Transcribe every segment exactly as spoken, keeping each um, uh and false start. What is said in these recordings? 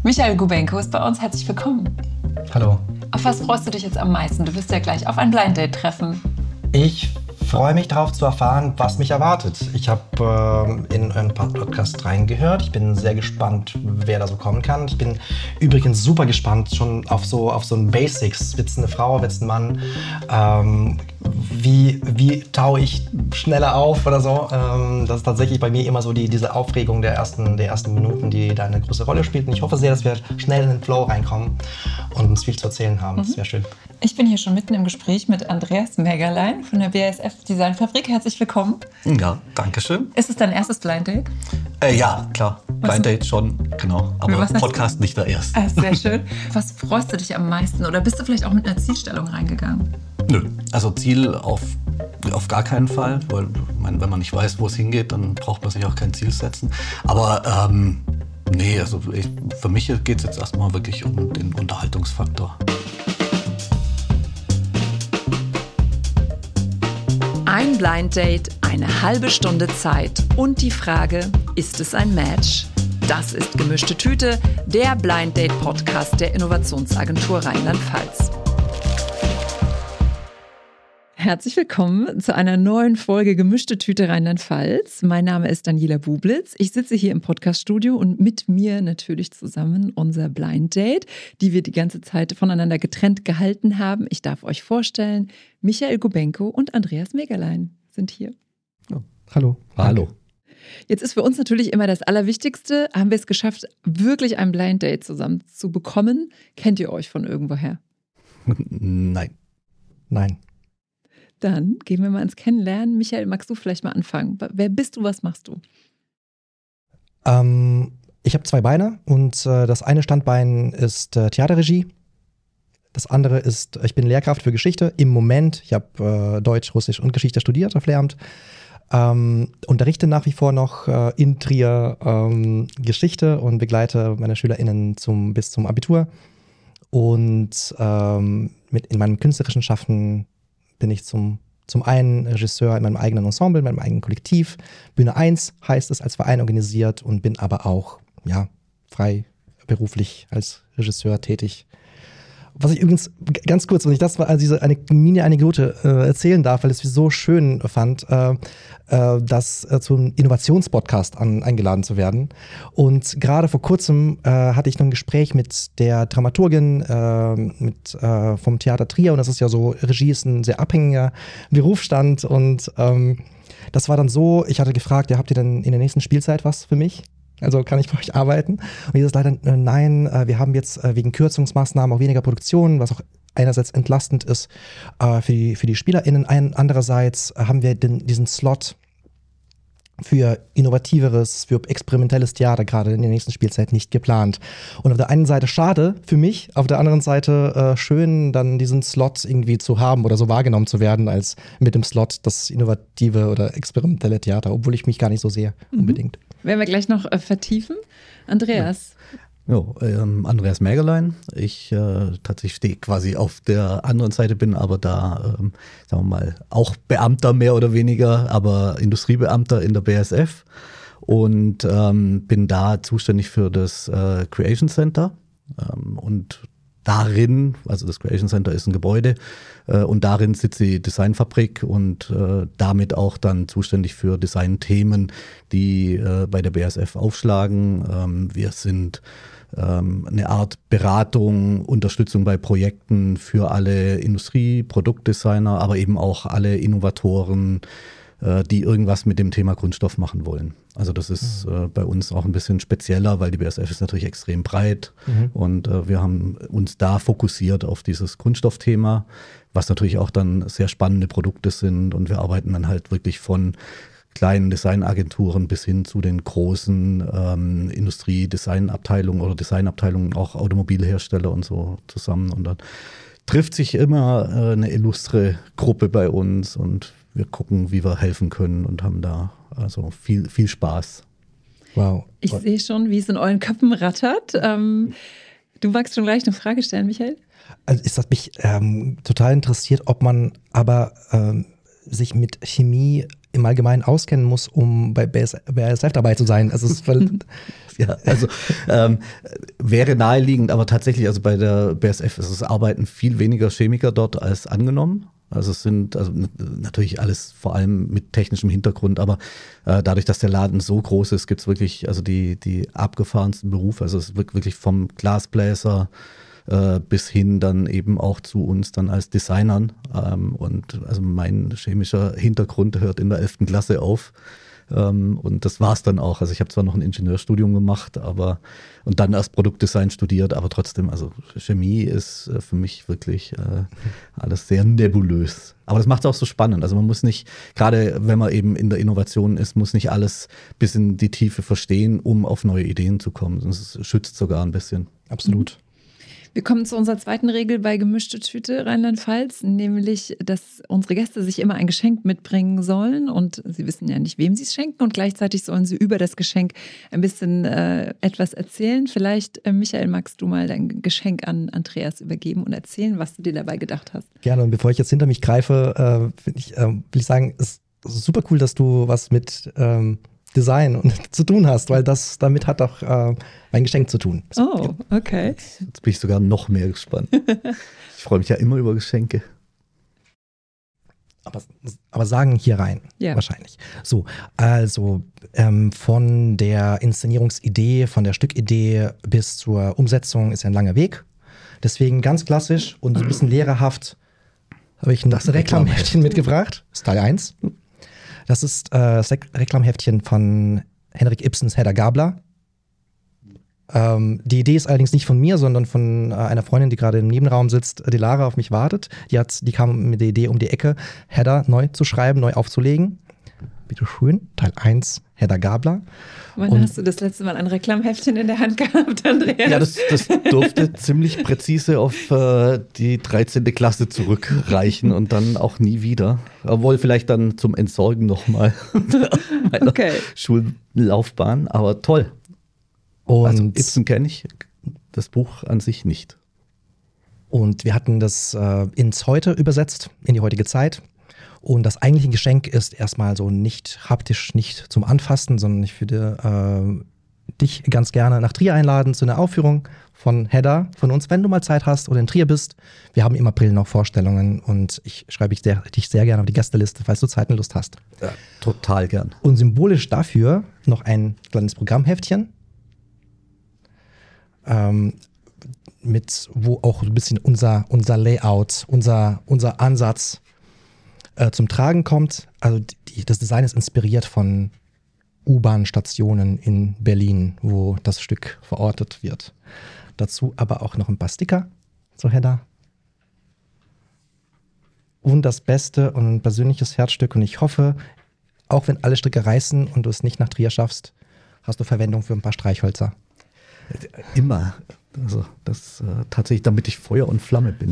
Michael Gubenko ist bei uns. Herzlich willkommen. Hallo. Auf was freust du dich jetzt am meisten? Du wirst ja gleich auf ein Blind Date treffen. Ich freue mich darauf zu erfahren, was mich erwartet. Ich habe äh, in euren Podcast reingehört. Ich bin sehr gespannt, wer da so kommen kann. Ich bin übrigens super gespannt schon auf so, auf so ein Basics. Wird's eine Frau, wird's ein Mann? Ähm, wie, wie taue ich schneller auf oder so? Ähm, das ist tatsächlich bei mir immer so die, diese Aufregung der ersten, der ersten Minuten, die da eine große Rolle spielt. Und ich hoffe sehr, dass wir schnell in den Flow reinkommen und uns viel zu erzählen haben. Mhm. Das wäre schön. Ich bin hier schon mitten im Gespräch mit Andreas Mägerlein von der B A S F Designfabrik. Herzlich willkommen. Ja, danke schön. Ist es dein erstes Blind Date? Äh, ja, klar. Blind Date schon, genau. Aber Podcast nicht der erste. Ah, sehr schön. Was freust du dich am meisten? Oder bist du vielleicht auch mit einer Zielstellung reingegangen? Nö, also Ziel auf, auf gar keinen Fall. Weil, mein, wenn man nicht weiß, wo es hingeht, dann braucht man sich auch kein Ziel setzen. Aber ähm, nee, also ich, für mich geht es jetzt erstmal wirklich um den Unterhaltungsfaktor. Ein Blind Date, eine halbe Stunde Zeit und die Frage, ist es ein Match? Das ist Gemischte Tüte, der Blind Date Podcast der Innovationsagentur Rheinland-Pfalz. Herzlich willkommen zu einer neuen Folge Gemischte Tüte Rheinland-Pfalz. Mein Name ist Daniela Bublitz. Ich sitze hier im Podcaststudio und mit mir natürlich zusammen unser Blind Date, die wir die ganze Zeit voneinander getrennt gehalten haben. Ich darf euch vorstellen, Michael Gubenko und Andreas Mägerlein sind hier. Oh, hallo. Hallo. Jetzt ist für uns natürlich immer das Allerwichtigste, haben wir es geschafft, wirklich ein Blind Date zusammen zu bekommen? Kennt ihr euch von irgendwoher? Nein. Nein. Dann gehen wir mal ins Kennenlernen. Michael, magst du vielleicht mal anfangen? Wer bist du, was machst du? Ähm, ich habe zwei Beine und äh, das eine Standbein ist äh, Theaterregie. Das andere ist, ich bin Lehrkraft für Geschichte im Moment. Ich habe äh, Deutsch, Russisch und Geschichte studiert auf Lehramt. Ähm, unterrichte nach wie vor noch äh, in Trier ähm, Geschichte und begleite meine SchülerInnen zum, bis zum Abitur. Und ähm, mit in meinem künstlerischen Schaffen bin ich zum, zum einen Regisseur in meinem eigenen Ensemble, in meinem eigenen Kollektiv. Bühne eins heißt es, als Verein organisiert und bin aber auch ja, frei beruflich als Regisseur tätig. Was ich übrigens ganz kurz, wenn ich das mal also diese eine Mini-Anekdote äh, erzählen darf, weil ich es so schön fand, äh, äh, das äh, zum Innovationspodcast an, eingeladen zu werden. Und gerade vor kurzem äh, hatte ich noch ein Gespräch mit der Dramaturgin äh, mit, äh, vom Theater Trier. Und das ist ja so, Regie ist ein sehr abhängiger Berufsstand. Und ähm, das war dann so, ich hatte gefragt, ja, habt ihr denn in der nächsten Spielzeit was für mich? Also kann ich bei euch arbeiten? Und dieses leider, äh, nein, äh, wir haben jetzt äh, wegen Kürzungsmaßnahmen auch weniger Produktion, was auch einerseits entlastend ist äh, für die, für die SpielerInnen. Ein, andererseits äh, haben wir den, diesen Slot für innovativeres, für experimentelles Theater gerade in der nächsten Spielzeit nicht geplant. Und auf der einen Seite schade für mich, auf der anderen Seite äh, schön, dann diesen Slot irgendwie zu haben oder so wahrgenommen zu werden, als mit dem Slot das innovative oder experimentelle Theater, obwohl ich mich gar nicht so sehe, mhm. unbedingt. Werden wir gleich noch äh, vertiefen. Andreas. Ja, jo, ähm, Andreas Mägerlein. Ich äh, tatsächlich stehe quasi auf der anderen Seite, bin aber da, ähm, sagen wir mal, auch Beamter mehr oder weniger, aber Industriebeamter in der B A S F und ähm, bin da zuständig für das äh, Creation Center ähm, und darin, also das Creation Center ist ein Gebäude äh, und darin sitzt die Designfabrik und äh, damit auch dann zuständig für Designthemen, die äh, bei der B A S F aufschlagen. Ähm, wir sind ähm, eine Art Beratung, Unterstützung bei Projekten für alle Industrie-, Produktdesigner, aber eben auch alle Innovatoren, äh, die irgendwas mit dem Thema Kunststoff machen wollen. Also das ist mhm. äh, bei uns auch ein bisschen spezieller, weil die B A S F ist natürlich extrem breit mhm. und äh, wir haben uns da fokussiert auf dieses Kunststoffthema, was natürlich auch dann sehr spannende Produkte sind und wir arbeiten dann halt wirklich von kleinen Designagenturen bis hin zu den großen ähm, Industrie-Designabteilungen oder Designabteilungen, auch Automobilhersteller und so zusammen und dann trifft sich immer äh, eine illustre Gruppe bei uns und wir gucken, wie wir helfen können und haben da also viel, viel Spaß. Wow. Ich sehe schon, wie es in euren Köpfen rattert. Ähm, du magst schon gleich eine Frage stellen, Michael? Also es hat mich ähm, total interessiert, ob man aber ähm, sich mit Chemie im Allgemeinen auskennen muss, um bei B S F dabei zu sein. Also, es ist ja, also ähm, wäre naheliegend, aber tatsächlich, also bei der B S F ist es arbeiten viel weniger Chemiker dort als angenommen. Also es sind also natürlich alles vor allem mit technischem Hintergrund, aber äh, dadurch, dass der Laden so groß ist, gibt es wirklich also die, die abgefahrensten Berufe. Also es wird wirklich vom Glasbläser äh, bis hin dann eben auch zu uns dann als Designern. Ähm, und also mein chemischer Hintergrund hört in der elften Klasse auf. Ähm, und das war's dann auch. Also ich habe zwar noch ein Ingenieurstudium gemacht, aber und dann erst Produktdesign studiert, aber trotzdem, also Chemie ist äh, für mich wirklich äh, alles sehr nebulös. Aber das macht es auch so spannend. Also man muss nicht, gerade wenn man eben in der Innovation ist, muss nicht alles bis in die Tiefe verstehen, um auf neue Ideen zu kommen. Das schützt sogar ein bisschen. Absolut. Wir kommen zu unserer zweiten Regel bei Gemischte Tüte Rheinland-Pfalz, nämlich, dass unsere Gäste sich immer ein Geschenk mitbringen sollen und sie wissen ja nicht, wem sie es schenken und gleichzeitig sollen sie über das Geschenk ein bisschen äh, etwas erzählen. Vielleicht, äh, Michael, magst du mal dein Geschenk an Andreas übergeben und erzählen, was du dir dabei gedacht hast? Gerne, und bevor ich jetzt hinter mich greife, äh, ich, äh, will ich sagen, es ist super cool, dass du was mit ähm, Design und zu tun hast, weil das damit hat auch äh, mein Geschenk zu tun. Oh, okay. Jetzt, jetzt bin ich sogar noch mehr gespannt. Ich freue mich ja immer über Geschenke. Aber, aber sagen hier rein, ja. Wahrscheinlich. So, also ähm, von der Inszenierungsidee, von der Stückidee bis zur Umsetzung ist ja ein langer Weg. Deswegen ganz klassisch und so ein bisschen lehrerhaft habe ich ein das Reklamheftchen mitgebracht. Das ist Teil eins. Das ist äh, das Reklamheftchen von Henrik Ibsens Hedda Gabler. Ähm, die Idee ist allerdings nicht von mir, sondern von äh, einer Freundin, die gerade im Nebenraum sitzt, die Lara auf mich wartet. Die, hat, die kam mit der Idee um die Ecke, Hedda neu zu schreiben, neu aufzulegen. Bitte schön, Teil eins, Hedda Gabler. Wann Und, hast du das letzte Mal ein Reklamheftchen in der Hand gehabt, Andreas? Ja, das, das durfte ziemlich präzise auf äh, die dreizehnte Klasse zurückreichen und dann auch nie wieder. Obwohl vielleicht dann zum Entsorgen nochmal meiner okay. Schullaufbahn, aber toll. Und also Ibsen kenne ich, das Buch an sich nicht. Und wir hatten das äh, ins Heute übersetzt, in die heutige Zeit. Und das eigentliche Geschenk ist erstmal so nicht haptisch, nicht zum Anfassen, sondern ich würde äh, dich ganz gerne nach Trier einladen zu einer Aufführung von Hedda, von uns, wenn du mal Zeit hast oder in Trier bist. Wir haben im April noch Vorstellungen und ich schreibe dich sehr, dich sehr gerne auf die Gästeliste, falls du Zeit und Lust hast. Ja, total gern. Und symbolisch dafür noch ein kleines Programmheftchen, ähm, mit, wo auch ein bisschen unser, unser Layout, unser, unser Ansatz äh, zum Tragen kommt. Also die, das Design ist inspiriert von U-Bahn-Stationen in Berlin, wo das Stück verortet wird. Dazu aber auch noch ein paar Sticker zu Hedda. Und das Beste und ein persönliches Herzstück. Und ich hoffe, auch wenn alle Stricke reißen und du es nicht nach Trier schaffst, hast du Verwendung für ein paar Streichhölzer. Immer. Also das äh, tatsächlich, damit ich Feuer und Flamme bin.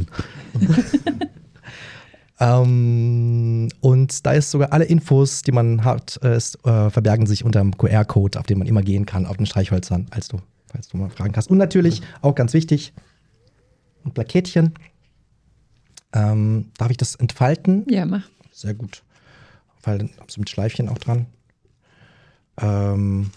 ähm, und da ist sogar alle Infos, die man hat, äh, ist, äh, verbergen sich unter dem Q R-Code, auf den man immer gehen kann, auf den Streichhölzern, als du, falls du mal fragen kannst. Und natürlich, auch ganz wichtig, ein Plaketchen. Ähm, darf ich das entfalten? Ja, mach. Sehr gut. Weil dann hast du mit Schleifchen auch dran. Ähm,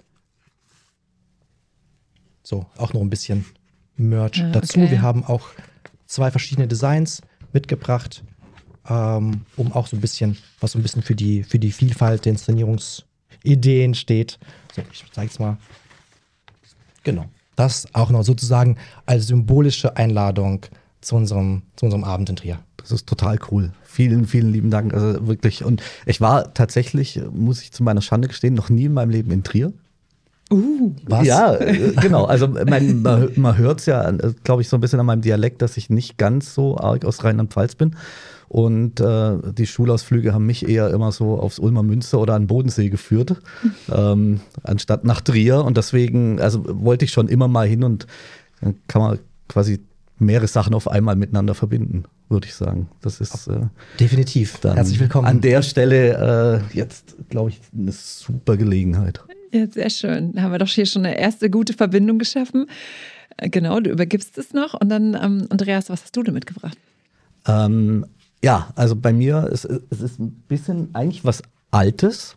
So, auch noch ein bisschen Merch ah, dazu. Okay. Wir haben auch zwei verschiedene Designs mitgebracht, ähm, um auch so ein bisschen, was so ein bisschen für die, für die Vielfalt der Inszenierungsideen steht. So, ich zeig's mal. Genau. Das auch noch sozusagen als symbolische Einladung zu unserem, zu unserem Abend in Trier. Das ist total cool. Vielen, vielen lieben Dank. Also wirklich. Und ich war tatsächlich, muss ich zu meiner Schande gestehen, noch nie in meinem Leben in Trier. Uh, was? Ja, genau. Also man, man hört es ja, glaube ich, so ein bisschen an meinem Dialekt, dass ich nicht ganz so arg aus Rheinland-Pfalz bin. Und äh, die Schulausflüge haben mich eher immer so aufs Ulmer Münster oder an den Bodensee geführt, ähm, anstatt nach Trier. Und deswegen, also wollte ich schon immer mal hin und dann kann man quasi mehrere Sachen auf einmal miteinander verbinden, würde ich sagen. Das ist äh, definitiv. Herzlich willkommen. An der Stelle äh, jetzt, glaube ich, eine super Gelegenheit. Ja, sehr schön. Da haben wir doch hier schon eine erste gute Verbindung geschaffen. Genau, du übergibst es noch. Und dann, ähm, Andreas, was hast du denn mitgebracht? Ähm, ja, also bei mir ist es ist ein bisschen eigentlich was altes.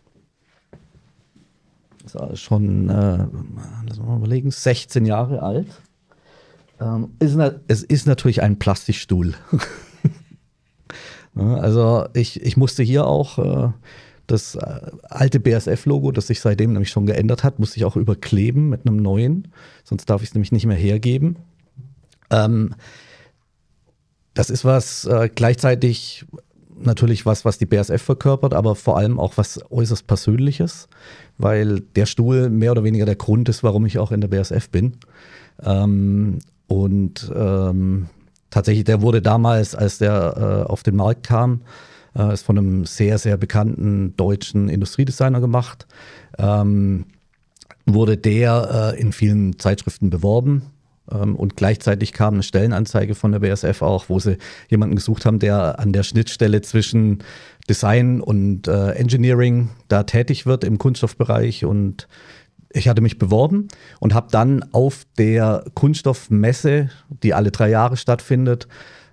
Das ist schon, äh, lass mal überlegen, sechzehn Jahre alt. Ähm, ist na, es ist natürlich ein Plastikstuhl. Ja, also ich, ich musste hier auch äh, das äh, alte B A S F-Logo, das sich seitdem nämlich schon geändert hat, musste ich auch überkleben mit einem neuen. Sonst darf ich es nämlich nicht mehr hergeben. Ähm, das ist was äh, gleichzeitig natürlich was, was die B A S F verkörpert, aber vor allem auch was äußerst Persönliches, weil der Stuhl mehr oder weniger der Grund ist, warum ich auch in der B A S F bin. Ähm, und ähm, tatsächlich, der wurde damals, als der äh, auf den Markt kam, äh, ist von einem sehr, sehr bekannten deutschen Industriedesigner gemacht, ähm, wurde der äh, in vielen Zeitschriften beworben. Und gleichzeitig kam eine Stellenanzeige von der B A S F auch, wo sie jemanden gesucht haben, der an der Schnittstelle zwischen Design und äh, Engineering da tätig wird im Kunststoffbereich. Und ich hatte mich beworben und habe dann auf der Kunststoffmesse, die alle drei Jahre stattfindet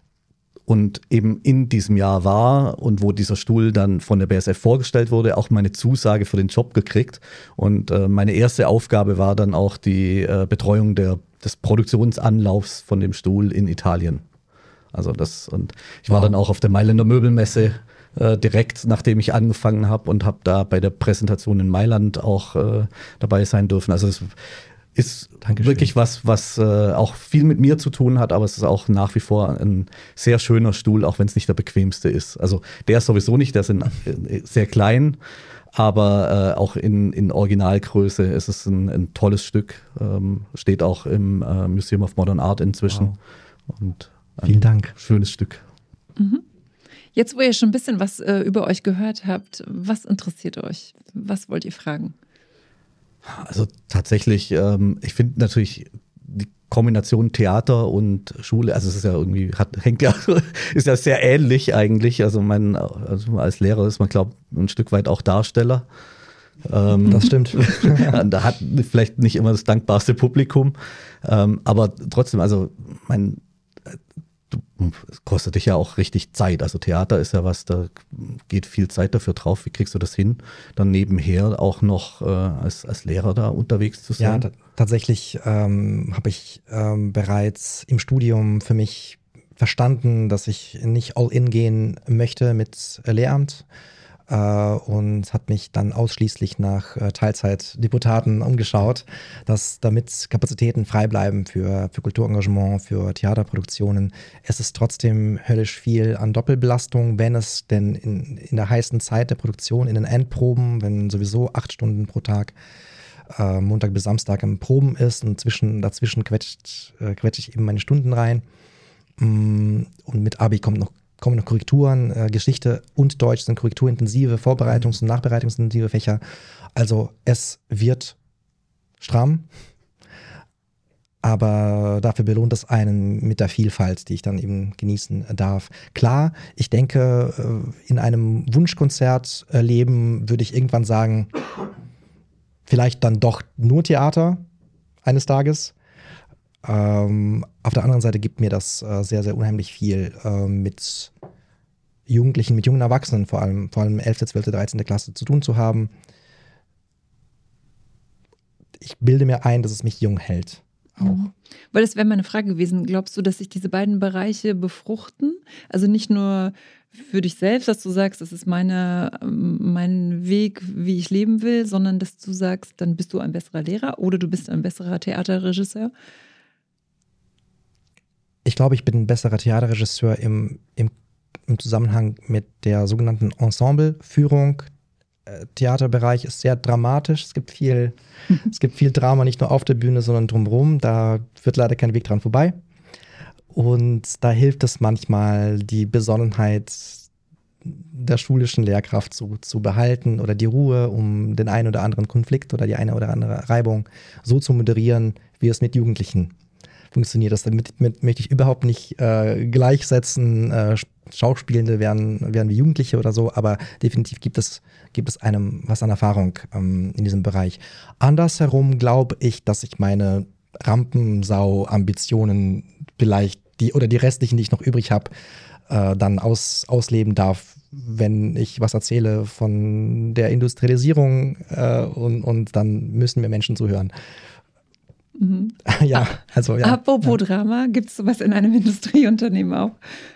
und eben in diesem Jahr war und wo dieser Stuhl dann von der B A S F vorgestellt wurde, auch meine Zusage für den Job gekriegt. Und äh, meine erste Aufgabe war dann auch die äh, Betreuung der des Produktionsanlaufs von dem Stuhl in Italien. Also das, und ich war wow. dann auch auf der Mailänder Möbelmesse äh, direkt, nachdem ich angefangen habe und habe da bei der Präsentation in Mailand auch äh, dabei sein dürfen. Also es ist Dankeschön. Wirklich was, was äh, auch viel mit mir zu tun hat, aber es ist auch nach wie vor ein sehr schöner Stuhl, auch wenn es nicht der bequemste ist. Also der ist sowieso nicht, der ist in, äh, sehr klein, aber äh, auch in, in Originalgröße ist es ein, ein tolles Stück. Ähm, steht auch im äh, Museum of Modern Art inzwischen. Wow. Und vielen Dank. Schönes Stück. Mhm. Jetzt, wo ihr schon ein bisschen was äh, über euch gehört habt, was interessiert euch? Was wollt ihr fragen? Also tatsächlich, ähm, ich finde natürlich die Kombination Theater und Schule, also es ist ja irgendwie, hat, hängt ja, ist ja sehr ähnlich eigentlich. Also mein, also als Lehrer ist man, glaube ich, ein Stück weit auch Darsteller. Ähm, das stimmt. Da hat vielleicht nicht immer das dankbarste Publikum, ähm, aber trotzdem, also mein, du, es kostet dich ja auch richtig Zeit. Also Theater ist ja was, da geht viel Zeit dafür drauf. Wie kriegst du das hin, dann nebenher auch noch äh, als, als Lehrer da unterwegs zu sein? Ja, tatsächlich ähm, habe ich ähm, bereits im Studium für mich verstanden, dass ich nicht all in gehen möchte mit Lehramt. äh, und hat mich dann ausschließlich nach äh, Teilzeitdeputaten umgeschaut, dass damit Kapazitäten frei bleiben für, für Kulturengagement, für Theaterproduktionen. Es ist trotzdem höllisch viel an Doppelbelastung, wenn es denn in, in der heißen Zeit der Produktion, in den Endproben, wenn sowieso acht Stunden pro Tag äh, Montag bis Samstag im Proben ist und zwischen, dazwischen quetscht, äh, quetsche ich eben meine Stunden rein. Und mit Abi kommt noch, kommen noch Korrekturen. Äh, Geschichte und Deutsch sind korrekturintensive, Vorbereitungs- und Nachbereitungsintensive Fächer. Also es wird stramm, aber dafür belohnt es einen mit der Vielfalt, die ich dann eben genießen darf. Klar, ich denke, in einem Wunschkonzertleben würde ich irgendwann sagen, vielleicht dann doch nur Theater eines Tages. Ähm, auf der anderen Seite gibt mir das äh, sehr, sehr unheimlich viel äh, mit Jugendlichen, mit jungen Erwachsenen, vor allem, vor allem elfte, zwölfte, dreizehnte Klasse zu tun zu haben. Ich bilde mir ein, dass es mich jung hält. Auch. Mhm. Weil das wäre meine Frage gewesen. Glaubst du, dass sich diese beiden Bereiche befruchten? Also nicht nur für dich selbst, dass du sagst, das ist meine, mein Weg, wie ich leben will, sondern dass du sagst, dann bist du ein besserer Lehrer oder du bist ein besserer Theaterregisseur? Ich glaube, ich bin ein besserer Theaterregisseur im, im, im Zusammenhang mit der sogenannten Ensembleführung. Äh, Theaterbereich ist sehr dramatisch. Es gibt viel, mhm. es gibt viel Drama, nicht nur auf der Bühne, sondern drumherum. Da führt leider kein Weg dran vorbei. Und da hilft es manchmal, die Besonnenheit der schulischen Lehrkraft zu, zu behalten oder die Ruhe, um den einen oder anderen Konflikt oder die eine oder andere Reibung so zu moderieren, wie es mit Jugendlichen funktioniert. Das damit mit, möchte ich überhaupt nicht äh, gleichsetzen. Äh, Schauspielende werden, werden wie Jugendliche oder so, aber definitiv gibt es, gibt es einem was an Erfahrung ähm, in diesem Bereich. Andersherum glaube ich, dass ich meine Rampensau-Ambitionen vielleicht die oder die restlichen, die ich noch übrig habe, äh, dann aus, ausleben darf, wenn ich was erzähle von der Industrialisierung äh, und, und dann müssen mir Menschen zuhören. Mhm. Ja, also ja. Apropos ja. Drama, gibt es sowas in einem Industrieunternehmen auch?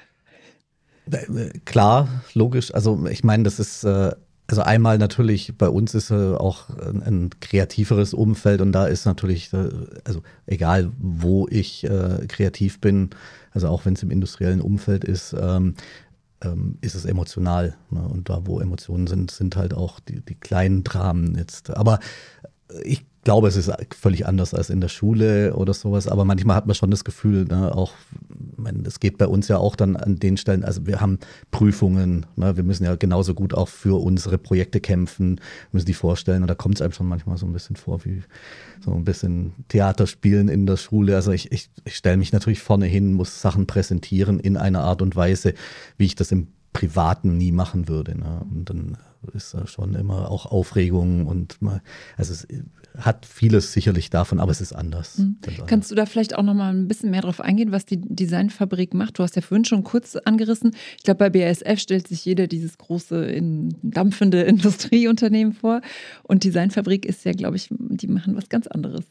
Klar, logisch. Also ich meine, das ist, also einmal natürlich, bei uns ist auch ein, ein kreativeres Umfeld und da ist natürlich, also egal wo ich äh, kreativ bin, also auch wenn es im industriellen Umfeld ist, ähm, ähm, ist es emotional. Ne? Und da, wo Emotionen sind, sind halt auch die, die kleinen Dramen jetzt. Aber ich glaube, es ist völlig anders als in der Schule oder sowas, aber manchmal hat man schon das Gefühl, ne, auch, es geht bei uns ja auch dann an den Stellen, also wir haben Prüfungen, ne, wir müssen ja genauso gut auch für unsere Projekte kämpfen, müssen die vorstellen und da kommt es einem schon manchmal so ein bisschen vor wie so ein bisschen Theater spielen in der Schule. Also ich, ich, ich stelle mich natürlich vorne hin, muss Sachen präsentieren in einer Art und Weise, wie ich das im Privaten nie machen würde. Ne? Und dann ist da schon immer auch Aufregung und mal, also es hat vieles sicherlich davon, aber es ist anders. Mhm. Kannst du da vielleicht auch noch mal ein bisschen mehr drauf eingehen, was die Designfabrik macht? Du hast ja vorhin schon kurz angerissen. Ich glaube, bei B A S F stellt sich jeder dieses große, in, dampfende Industrieunternehmen vor. Und Designfabrik ist ja, glaube ich, die machen was ganz anderes.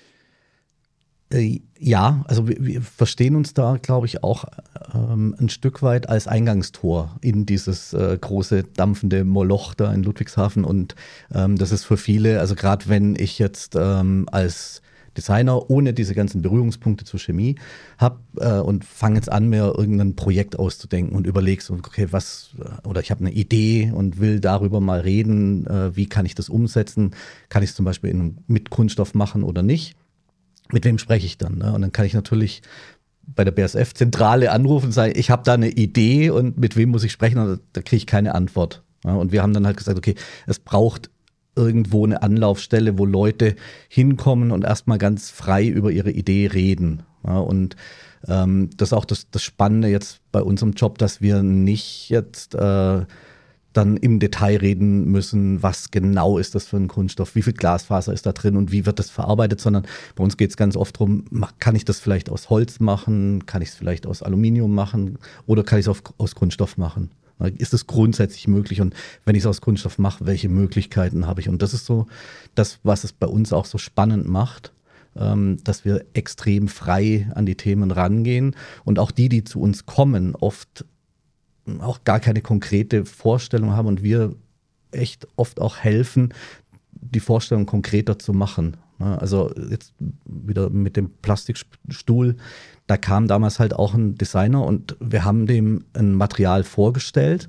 Ja, also wir, wir verstehen uns da, glaube ich, auch ähm, ein Stück weit als Eingangstor in dieses äh, große dampfende Moloch da in Ludwigshafen. Und ähm, das ist für viele, also gerade wenn ich jetzt ähm, als Designer ohne diese ganzen Berührungspunkte zur Chemie habe äh, und fange jetzt an, mir irgendein Projekt auszudenken und überlege so, okay, was, oder ich habe eine Idee und will darüber mal reden, äh, wie kann ich das umsetzen? Kann ich es zum Beispiel in, mit Kunststoff machen oder nicht? Mit wem spreche ich dann? Ne? Und dann kann ich natürlich bei der B A S F-Zentrale anrufen und sagen, ich habe da eine Idee und mit wem muss ich sprechen? Und da kriege ich keine Antwort. Ja? Und wir haben dann halt gesagt, okay, es braucht irgendwo eine Anlaufstelle, wo Leute hinkommen und erstmal ganz frei über ihre Idee reden. Ja? Und ähm, das ist auch das, das Spannende jetzt bei unserem Job, dass wir nicht jetzt äh, dann im Detail reden müssen, was genau ist das für ein Kunststoff, wie viel Glasfaser ist da drin und wie wird das verarbeitet, sondern bei uns geht es ganz oft darum, kann ich das vielleicht aus Holz machen, kann ich es vielleicht aus Aluminium machen oder kann ich es aus Kunststoff machen? Ist es grundsätzlich möglich und wenn ich es aus Kunststoff mache, welche Möglichkeiten habe ich? Und das ist so das, was es bei uns auch so spannend macht, dass wir extrem frei an die Themen rangehen und auch die, die zu uns kommen, oft auch gar keine konkrete Vorstellung haben und wir echt oft auch helfen, die Vorstellung konkreter zu machen. Also jetzt wieder mit dem Plastikstuhl, da kam damals halt auch ein Designer und wir haben dem ein Material vorgestellt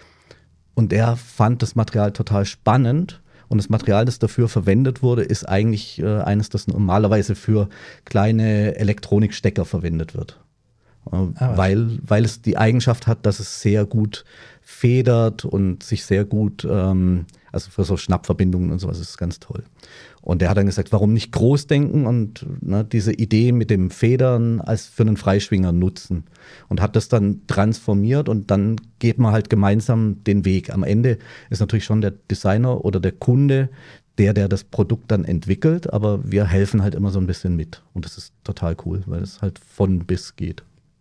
und er fand das Material total spannend und das Material, das dafür verwendet wurde, ist eigentlich äh, eines, das normalerweise für kleine Elektronikstecker verwendet wird. Ah, weil, weil es die Eigenschaft hat, dass es sehr gut federt und sich sehr gut, ähm, also für so Schnappverbindungen und sowas ist es ganz toll. Und der hat dann gesagt, warum nicht groß denken und ne, diese Idee mit dem Federn als für einen Freischwinger nutzen. Und hat das dann transformiert und dann geht man halt gemeinsam den Weg. Am Ende ist natürlich schon der Designer oder der Kunde, der, der das Produkt dann entwickelt, aber wir helfen halt immer so ein bisschen mit. Und das ist total cool, weil es halt von bis geht.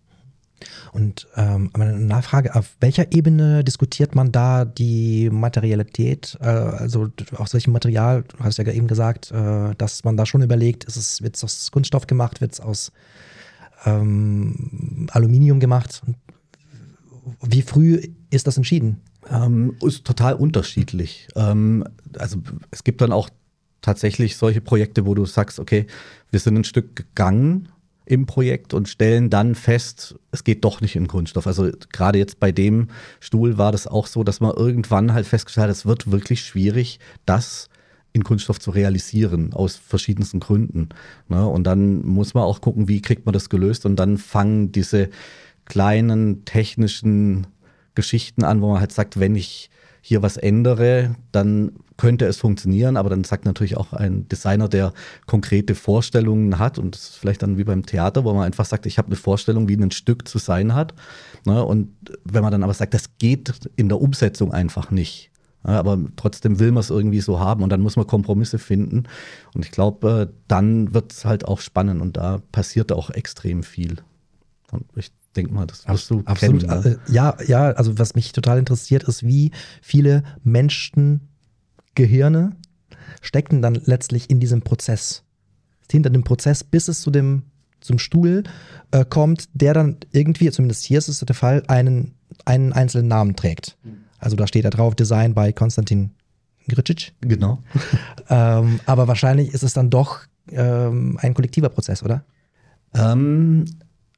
Und ähm, eine Nachfrage, auf welcher Ebene diskutiert man da die Materialität, äh, also aus welchem Material, du hast ja eben gesagt, äh, dass man da schon überlegt, ist es, wird es aus Kunststoff gemacht, wird es aus ähm, Aluminium gemacht? Wie früh ist das entschieden? Ähm, ist total unterschiedlich. Ähm, also es gibt dann auch tatsächlich solche Projekte, wo du sagst, okay, wir sind ein Stück gegangen im Projekt und stellen dann fest, es geht doch nicht in Kunststoff. Also gerade jetzt bei dem Stuhl war das auch so, dass man irgendwann halt festgestellt hat, es wird wirklich schwierig, das in Kunststoff zu realisieren, aus verschiedensten Gründen. Ne? Und dann muss man auch gucken, wie kriegt man das gelöst und dann fangen diese kleinen technischen Geschichten an, wo man halt sagt, wenn ich hier was ändere, dann könnte es funktionieren, aber dann sagt natürlich auch ein Designer, der konkrete Vorstellungen hat und das ist vielleicht dann wie beim Theater, wo man einfach sagt, ich habe eine Vorstellung, wie ein Stück zu sein hat. Ne? Und wenn man dann aber sagt, das geht in der Umsetzung einfach nicht, ja, aber trotzdem will man es irgendwie so haben und dann muss man Kompromisse finden und ich glaube, dann wird es halt auch spannend und da passiert auch extrem viel. Und ich denk mal, das wirst du Absolut. kennen. Ne? Ja, ja, also was mich total interessiert, ist, wie viele Menschengehirne stecken dann letztlich in diesem Prozess. Hinter dem Prozess, bis es zu dem zum Stuhl äh, kommt, der dann irgendwie, zumindest hier ist es der Fall, einen, einen einzelnen Namen trägt. Also da steht da drauf, Design bei Konstantin Gricic. Genau. ähm, aber wahrscheinlich ist es dann doch ähm, ein kollektiver Prozess, oder? Ähm,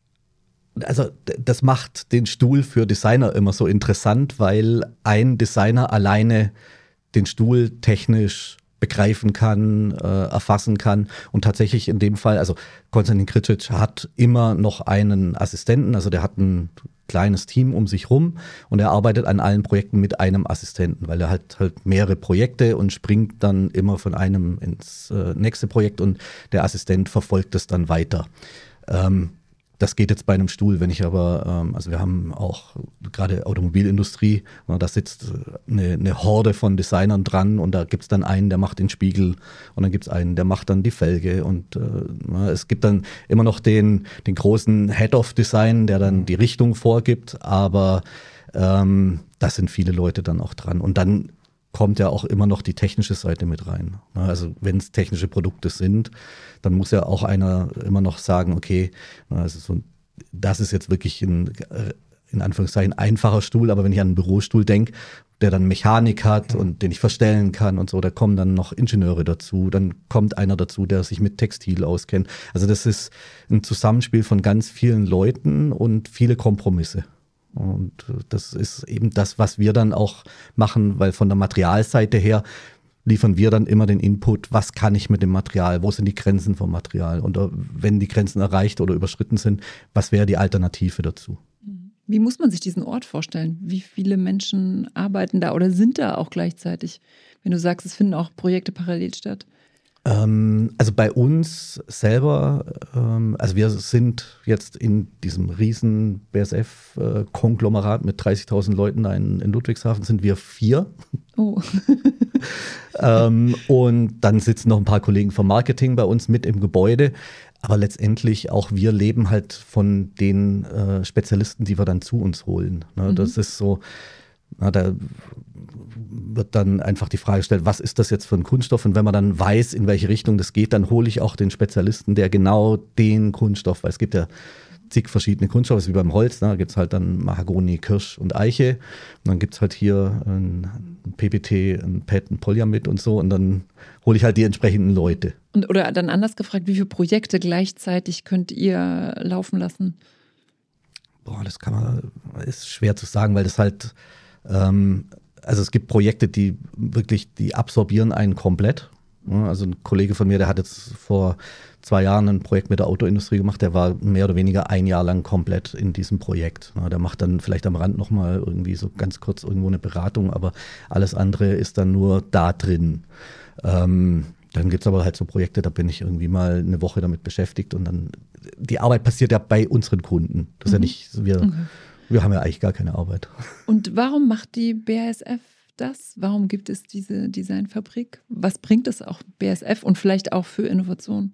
also das macht den Stuhl für Designer immer so interessant, weil ein Designer alleine den Stuhl technisch begreifen kann, äh, erfassen kann und tatsächlich in dem Fall, also Konstantin Gricic hat immer noch einen Assistenten, also der hat ein kleines Team um sich rum und er arbeitet an allen Projekten mit einem Assistenten, weil er hat halt mehrere Projekte und springt dann immer von einem ins äh, nächste Projekt und der Assistent verfolgt es dann weiter. Ähm, Das geht jetzt bei einem Stuhl, wenn ich aber, ähm, also wir haben auch gerade Automobilindustrie, na, da sitzt eine, eine Horde von Designern dran und da gibt es dann einen, der macht den Spiegel und dann gibt es einen, der macht dann die Felge und äh, na, es gibt dann immer noch den, den großen Head of Design, der dann die Richtung vorgibt, aber ähm, da sind viele Leute dann auch dran und dann kommt ja auch immer noch die technische Seite mit rein. Also wenn es technische Produkte sind, dann muss ja auch einer immer noch sagen, okay, also so, das ist jetzt wirklich ein, in Anführungszeichen, einfacher Stuhl, aber wenn ich an einen Bürostuhl denke, der dann Mechanik hat mhm. und den ich verstellen kann und so, da kommen dann noch Ingenieure dazu, dann kommt einer dazu, der sich mit Textil auskennt. Also das ist ein Zusammenspiel von ganz vielen Leuten und viele Kompromisse. Und das ist eben das, was wir dann auch machen, weil von der Materialseite her liefern wir dann immer den Input, was kann ich mit dem Material, wo sind die Grenzen vom Material und wenn die Grenzen erreicht oder überschritten sind, was wäre die Alternative dazu? Wie muss man sich diesen Ort vorstellen? Wie viele Menschen arbeiten da oder sind da auch gleichzeitig? Wenn du sagst, es finden auch Projekte parallel statt. Ähm, also bei uns selber, ähm, also wir sind jetzt in diesem riesen B S F-Konglomerat mit dreißigtausend Leuten da in, in Ludwigshafen, sind wir vier. Oh. ähm, und dann sitzen noch ein paar Kollegen vom Marketing bei uns mit im Gebäude. Aber letztendlich auch wir leben halt von den äh, Spezialisten, die wir dann zu uns holen. Ne? Mhm. Das ist so, na, da wird dann einfach die Frage gestellt, was ist das jetzt für ein Kunststoff? Und wenn man dann weiß, in welche Richtung das geht, dann hole ich auch den Spezialisten, der genau den Kunststoff, weil es gibt ja zig verschiedene Kunststoffe, wie beim Holz, ne? Da gibt es halt dann Mahagoni, Kirsch und Eiche. Und dann gibt es halt hier ein P P T, ein P E T, ein Polyamid und so. Und dann hole ich halt die entsprechenden Leute. Und, oder dann anders gefragt, wie viele Projekte gleichzeitig könnt ihr laufen lassen? Boah, das kann man, ist schwer zu sagen, weil das halt, ähm, also es gibt Projekte, die wirklich, die absorbieren einen komplett. Also ein Kollege von mir, der hat jetzt vor zwei Jahren ein Projekt mit der Autoindustrie gemacht, der war mehr oder weniger ein Jahr lang komplett in diesem Projekt. Der macht dann vielleicht am Rand nochmal irgendwie so ganz kurz irgendwo eine Beratung, aber alles andere ist dann nur da drin. Ähm, dann gibt es aber halt so Projekte, da bin ich irgendwie mal eine Woche damit beschäftigt und dann, die Arbeit passiert ja bei unseren Kunden. Das ist mhm. ja nicht, wir, okay. wir haben ja eigentlich gar keine Arbeit. Und warum macht die B A S F das? Warum gibt es diese Designfabrik? Was bringt es auch B A S F und vielleicht auch für Innovation?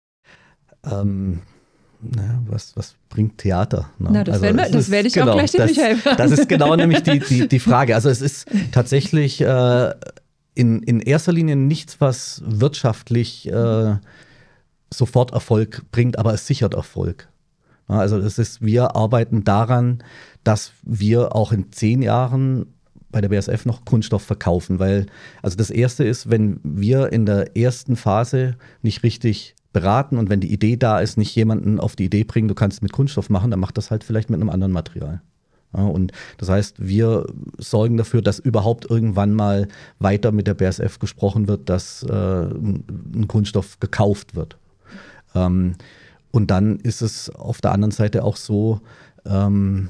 Ähm, na, was, was bringt Theater? Ne? Na, das, also, wir, das werde ich genau, auch gleich den das, Michael fragen. Das ist genau nämlich die, die, die Frage. Also es ist tatsächlich äh, in, in erster Linie nichts, was wirtschaftlich äh, sofort Erfolg bringt, aber es sichert Erfolg. Also das ist, wir arbeiten daran, dass wir auch in zehn Jahren bei der B A S F noch Kunststoff verkaufen, weil also das Erste ist, wenn wir in der ersten Phase nicht richtig beraten und wenn die Idee da ist, nicht jemanden auf die Idee bringen, du kannst es mit Kunststoff machen, dann macht das halt vielleicht mit einem anderen Material. Ja, und das heißt, wir sorgen dafür, dass überhaupt irgendwann mal weiter mit der B A S F gesprochen wird, dass äh, ein Kunststoff gekauft wird. Ähm, und dann ist es auf der anderen Seite auch so, ähm,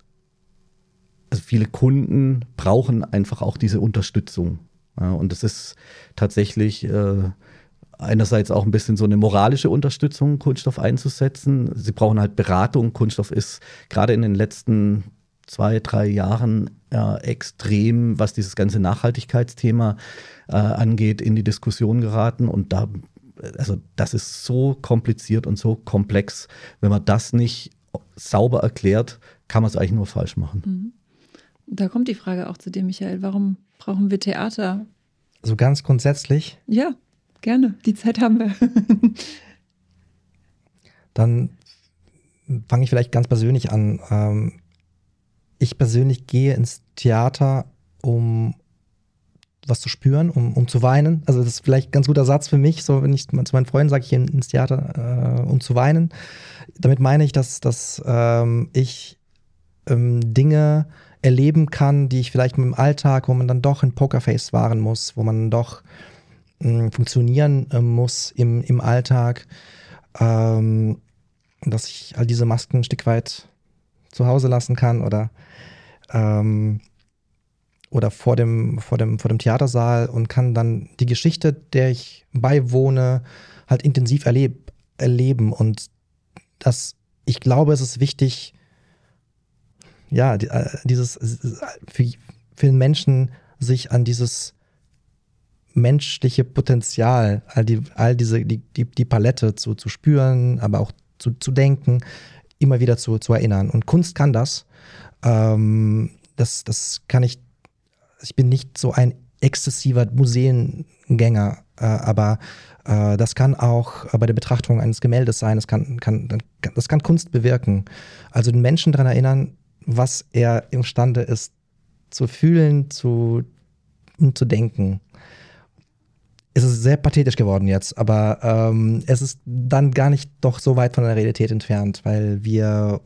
also viele Kunden brauchen einfach auch diese Unterstützung. Ja, und das ist tatsächlich äh, einerseits auch ein bisschen so eine moralische Unterstützung, Kunststoff einzusetzen. Sie brauchen halt Beratung. Kunststoff ist gerade in den letzten zwei, drei Jahren äh, extrem, was dieses ganze Nachhaltigkeitsthema äh, angeht, in die Diskussion geraten. Und da, also das ist so kompliziert und so komplex, wenn man das nicht sauber erklärt, kann man es eigentlich nur falsch machen. Mhm. Da kommt die Frage auch zu dir, Michael. Warum brauchen wir Theater? So ganz grundsätzlich. Ja, gerne. Die Zeit haben wir. Dann fange ich vielleicht ganz persönlich an. Ähm, ich persönlich gehe ins Theater, um was zu spüren, um, um zu weinen. Also das ist vielleicht ein ganz guter Satz für mich. So, wenn ich zu meinen Freunden sage, ich gehe ins Theater, äh, um zu weinen. Damit meine ich, dass, dass ähm, ich ähm, Dinge erleben kann, die ich vielleicht im Alltag, wo man dann doch ein Pokerface wahren muss, wo man doch mh, funktionieren äh, muss im, im Alltag, ähm, dass ich all diese Masken ein Stück weit zu Hause lassen kann oder ähm, oder vor dem, vor dem, vor dem Theatersaal und kann dann die Geschichte, der ich beiwohne, halt intensiv erleb, erleben. Und das, ich glaube, es ist wichtig, ja, dieses für, für den Menschen sich an dieses menschliche Potenzial, all die, all diese, die, die, die Palette zu, zu spüren, aber auch zu, zu denken, immer wieder zu, zu erinnern. Und Kunst kann das. Ähm, das, das kann ich. Ich bin nicht so ein exzessiver Museengänger, äh, aber äh, das kann auch bei der Betrachtung eines Gemäldes sein, das kann, kann, das kann Kunst bewirken. Also den Menschen daran erinnern, was er imstande ist zu fühlen, zu, zu denken. Es ist sehr pathetisch geworden jetzt, aber ähm, es ist dann gar nicht doch so weit von der Realität entfernt, weil wir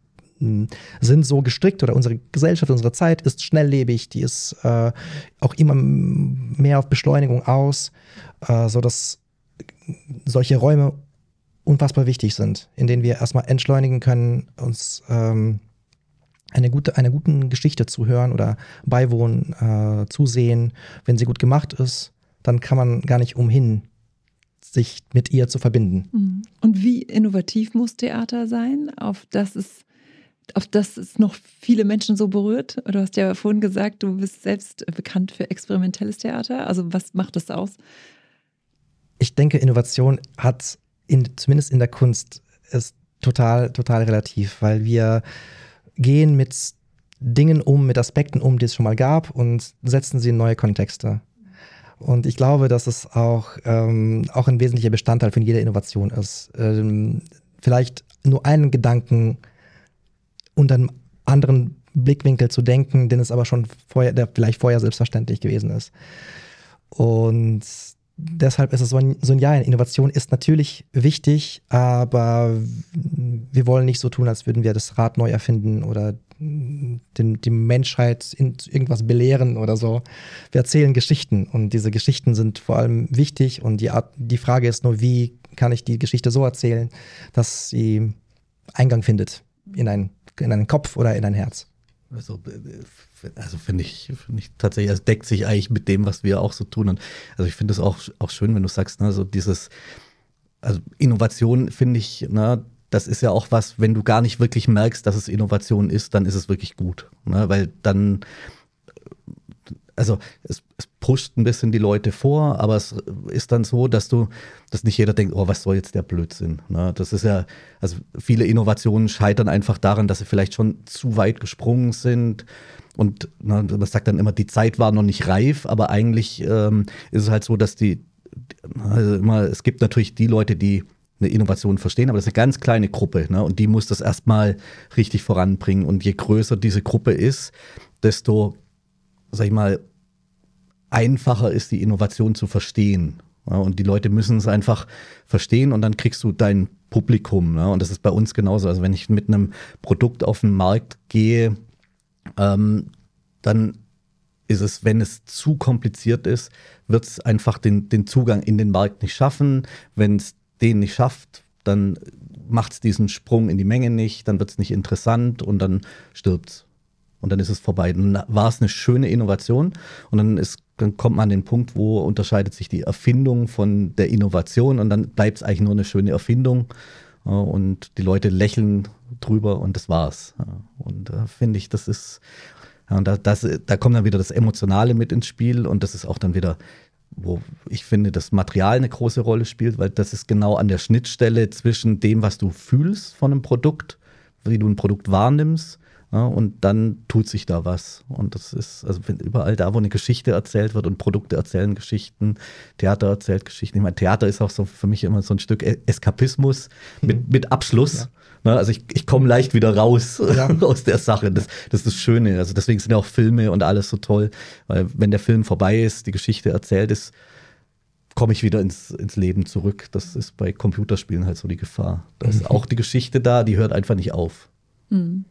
sind so gestrickt oder unsere Gesellschaft, unsere Zeit ist schnelllebig, die ist äh, auch immer mehr auf Beschleunigung aus, äh, sodass solche Räume unfassbar wichtig sind, in denen wir erstmal entschleunigen können, uns ähm, eine gute, einer guten Geschichte zuhören oder beiwohnen, äh, zusehen. Wenn sie gut gemacht ist, dann kann man gar nicht umhin, sich mit ihr zu verbinden. Und wie innovativ muss Theater sein, auf das es auf das es noch viele Menschen so berührt? Du hast ja vorhin gesagt, du bist selbst bekannt für experimentelles Theater. Also was macht das aus? Ich denke, Innovation hat in, zumindest in der Kunst ist total, total relativ, weil wir gehen mit Dingen um, mit Aspekten um, die es schon mal gab und setzen sie in neue Kontexte. Und ich glaube, dass es auch, ähm, auch ein wesentlicher Bestandteil von jeder Innovation ist. Ähm, vielleicht nur einen Gedanken unter einem anderen Blickwinkel zu denken, den es aber schon vorher, der vielleicht vorher selbstverständlich gewesen ist. Und deshalb ist es so ein, so ein Jahr. Innovation ist natürlich wichtig, aber wir wollen nicht so tun, als würden wir das Rad neu erfinden oder den, die Menschheit in irgendwas belehren oder so. Wir erzählen Geschichten und diese Geschichten sind vor allem wichtig und die, Art, die Frage ist nur, wie kann ich die Geschichte so erzählen, dass sie Eingang findet in ein in einen Kopf oder in ein Herz. Also, also finde ich, find ich tatsächlich, es deckt sich eigentlich mit dem, was wir auch so tun. Und also ich finde es auch, auch schön, wenn du sagst, ne, so dieses, also Innovation finde ich, ne, das ist ja auch was, wenn du gar nicht wirklich merkst, dass es Innovation ist, dann ist es wirklich gut. Ne, weil dann, also es, es pusht ein bisschen die Leute vor, aber es ist dann so, dass du, dass nicht jeder denkt, oh, was soll jetzt der Blödsinn? Ne? Das ist ja, also viele Innovationen scheitern einfach daran, dass sie vielleicht schon zu weit gesprungen sind und ne, man sagt dann immer, die Zeit war noch nicht reif, aber eigentlich ähm, ist es halt so, dass die, also immer, es gibt natürlich die Leute, die eine Innovation verstehen, aber das ist eine ganz kleine Gruppe, ne? Und die muss das erstmal richtig voranbringen und je größer diese Gruppe ist, desto sag ich mal, einfacher ist die Innovation zu verstehen. Ja, und die Leute müssen es einfach verstehen und dann kriegst du dein Publikum. Ja, und das ist bei uns genauso. Also wenn ich mit einem Produkt auf den Markt gehe, ähm, dann ist es, wenn es zu kompliziert ist, wird es einfach den, den Zugang in den Markt nicht schaffen. Wenn es den nicht schafft, dann macht es diesen Sprung in die Menge nicht, dann wird es nicht interessant und dann stirbt es. Und dann ist es vorbei. Dann war es eine schöne Innovation und dann, ist, dann kommt man an den Punkt, wo unterscheidet sich die Erfindung von der Innovation und dann bleibt es eigentlich nur eine schöne Erfindung und die Leute lächeln drüber und das war's. Und da finde ich, das ist, ja, und da, das, da kommt dann wieder das Emotionale mit ins Spiel und das ist auch dann wieder, wo ich finde, das Material eine große Rolle spielt, weil das ist genau an der Schnittstelle zwischen dem, was du fühlst von einem Produkt, wie du ein Produkt wahrnimmst. Ja, und dann tut sich da was. Und das ist, also wenn überall da, wo eine Geschichte erzählt wird und Produkte erzählen Geschichten, Theater erzählt Geschichten. Ich meine, Theater ist auch so für mich immer so ein Stück Eskapismus mhm. mit, mit Abschluss. Ja. Na, also ich, ich komme leicht wieder raus ja. aus der Sache. Das, das ist das Schöne. Also deswegen sind ja auch Filme und alles so toll. Weil wenn der Film vorbei ist, die Geschichte erzählt ist, komme ich wieder ins, ins Leben zurück. Das ist bei Computerspielen halt so die Gefahr. Da ist auch die Geschichte da, die hört einfach nicht auf. Mhm.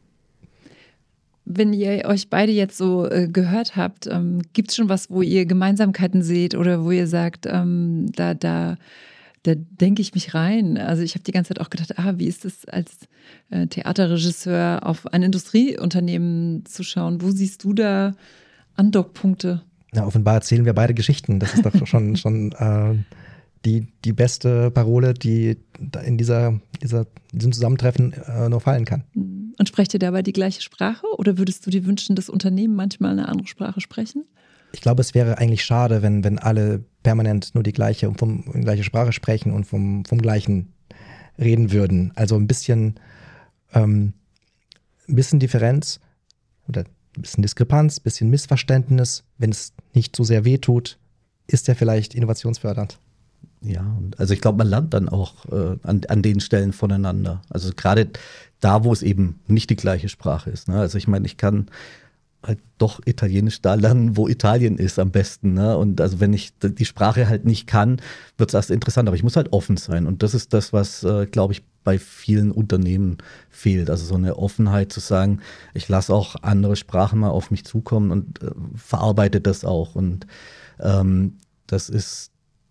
Wenn ihr euch beide jetzt so äh, gehört habt, ähm, gibt es schon was, wo ihr Gemeinsamkeiten seht oder wo ihr sagt, ähm, da, da, da denke ich mich rein? Also ich habe die ganze Zeit auch gedacht, ah, wie ist es als äh, Theaterregisseur auf ein Industrieunternehmen zu schauen? Wo siehst du da Andockpunkte? Ja, offenbar erzählen wir beide Geschichten. Das ist doch schon, schon äh, die, die beste Parole, die in dieser, dieser, diesem Zusammentreffen äh, nur fallen kann. Und sprecht ihr dabei die gleiche Sprache oder würdest du dir wünschen, dass Unternehmen manchmal eine andere Sprache sprechen? Ich glaube, es wäre eigentlich schade, wenn, wenn alle permanent nur die gleiche, vom, die gleiche Sprache sprechen und vom, vom Gleichen reden würden. Also ein bisschen, ähm, ein bisschen Differenz oder ein bisschen Diskrepanz, ein bisschen Missverständnis, wenn es nicht so sehr wehtut, ist ja vielleicht innovationsfördernd. Ja, also ich glaube, man lernt dann auch äh, an, an den Stellen voneinander. Also gerade da, wo es eben nicht die gleiche Sprache ist. Ne? Also ich meine, ich kann halt doch Italienisch da lernen, wo Italien ist am besten. Ne? Und also wenn ich die Sprache halt nicht kann, wird es erst interessant. Aber ich muss halt offen sein. Und das ist das, was, äh, glaube ich, bei vielen Unternehmen fehlt. Also so eine Offenheit zu sagen, ich lasse auch andere Sprachen mal auf mich zukommen und äh, verarbeite das auch. Und ähm, das ist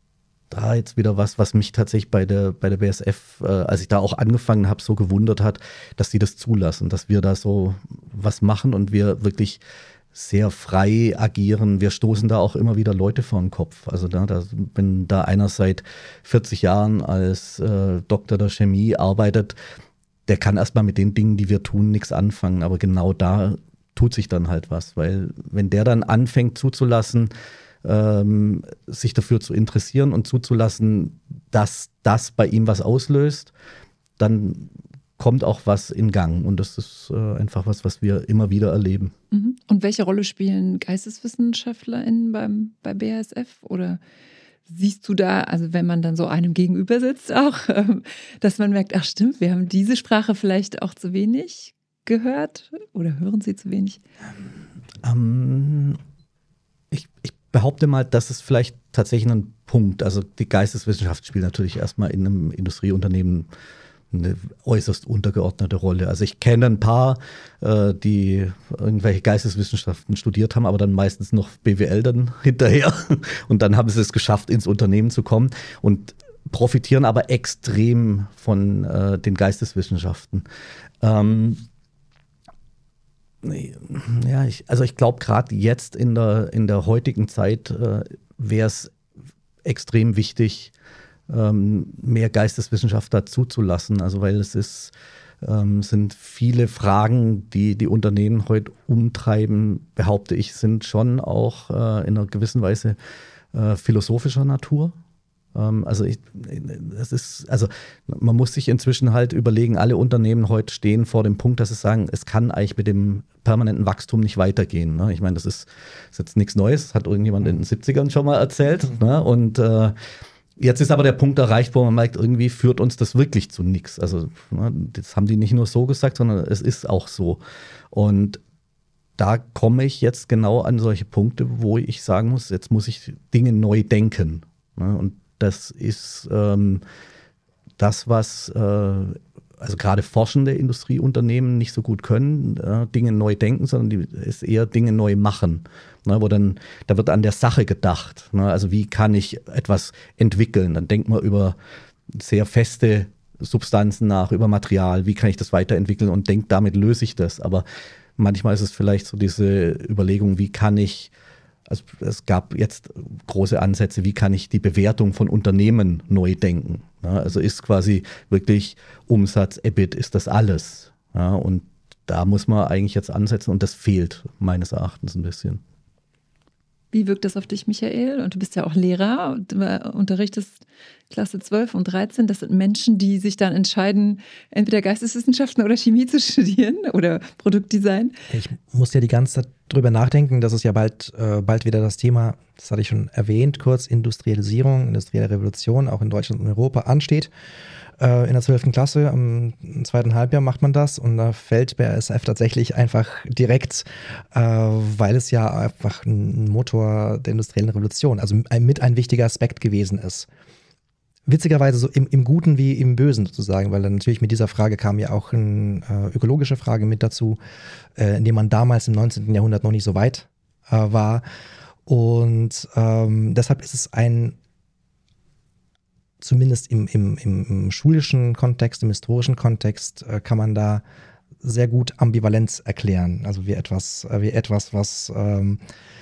da jetzt wieder was, was mich tatsächlich bei der, bei der B A S F, äh, als ich da auch angefangen habe, so gewundert hat, dass die das zulassen, dass wir da so was machen und wir wirklich sehr frei agieren. Wir stoßen da auch immer wieder Leute vor den Kopf. Also da, da wenn da einer seit vierzig Jahren als äh, Doktor der Chemie arbeitet, der kann erstmal mit den Dingen, die wir tun, nichts anfangen. Aber genau da tut sich dann halt was, weil wenn der dann anfängt zuzulassen, Ähm, sich dafür zu interessieren und zuzulassen, dass das bei ihm was auslöst, dann kommt auch was in Gang. Und das ist äh, einfach was, was wir immer wieder erleben. Mhm. Und welche Rolle spielen GeisteswissenschaftlerInnen beim, bei B A S F? Oder siehst du da, also wenn man dann so einem gegenüber sitzt auch, ähm, dass man merkt, ach stimmt, wir haben diese Sprache vielleicht auch zu wenig gehört oder hören sie zu wenig? Ähm, ich, ich behaupte mal, das ist vielleicht tatsächlich ein Punkt. Also die Geisteswissenschaft spielt natürlich erstmal in einem Industrieunternehmen eine äußerst untergeordnete Rolle. Also ich kenne ein paar, äh, die irgendwelche Geisteswissenschaften studiert haben, aber dann meistens noch B W L dann hinterher. Und dann haben sie es geschafft, ins Unternehmen zu kommen und profitieren aber extrem von äh, den Geisteswissenschaften. Ähm, Ja, ich, also ich glaube, gerade jetzt in der, in der heutigen Zeit äh, wäre es extrem wichtig, ähm, mehr Geisteswissenschaftler zuzulassen. Also weil es ist, ähm, sind viele Fragen, die die Unternehmen heute umtreiben, behaupte ich, sind schon auch äh, in einer gewissen Weise äh, philosophischer Natur. Also ich, das ist, also man muss sich inzwischen halt überlegen, alle Unternehmen heute stehen vor dem Punkt, dass sie sagen, es kann eigentlich mit dem permanenten Wachstum nicht weitergehen. Ne? Ich meine, das ist, ist jetzt nichts Neues, das hat irgendjemand in den siebzigern schon mal erzählt. Mhm. Ne? Und äh, jetzt ist aber der Punkt erreicht, wo man merkt, irgendwie führt uns das wirklich zu nichts. Also ne, das haben die nicht nur so gesagt, sondern es ist auch so. Und da komme ich jetzt genau an solche Punkte, wo ich sagen muss, jetzt muss ich Dinge neu denken. Ne? Und das ist ähm, das, was äh, also gerade forschende Industrieunternehmen nicht so gut können, äh, Dinge neu denken, sondern die ist eher Dinge neu machen. Ne, wo dann, da wird an der Sache gedacht. Ne, also wie kann ich etwas entwickeln? Dann denkt man über sehr feste Substanzen nach, über Material, wie kann ich das weiterentwickeln und denkt, damit löse ich das. Aber manchmal ist es vielleicht so diese Überlegung, wie kann ich Also es gab jetzt große Ansätze, wie kann ich die Bewertung von Unternehmen neu denken. Ja, also ist quasi wirklich Umsatz, E B I T, ist das alles. Ja, und da muss man eigentlich jetzt ansetzen und das fehlt meines Erachtens ein bisschen. Wie wirkt das auf dich, Michael? Und du bist ja auch Lehrer, du unterrichtest Klasse zwölf und dreizehn. Das sind Menschen, die sich dann entscheiden, entweder Geisteswissenschaften oder Chemie zu studieren oder Produktdesign. Ich muss ja die ganze Zeit drüber nachdenken, dass es ja bald, äh, bald wieder das Thema, das hatte ich schon erwähnt, kurz Industrialisierung, industrielle Revolution, auch in Deutschland und Europa ansteht. Äh, in der zwölften Klasse, im zweiten Halbjahr macht man das und da fällt B A S F tatsächlich einfach direkt, äh, weil es ja einfach ein Motor der industriellen Revolution, also mit ein wichtiger Aspekt gewesen ist. Witzigerweise so im, im Guten wie im Bösen sozusagen, weil dann natürlich mit dieser Frage kam ja auch eine äh, ökologische Frage mit dazu, äh, indem man damals im neunzehnten Jahrhundert noch nicht so weit äh, war. Und ähm, deshalb ist es ein, zumindest im, im, im schulischen Kontext, im historischen Kontext, äh, kann man da sehr gut Ambivalenz erklären. Also wie etwas, äh, wie etwas, was ähm,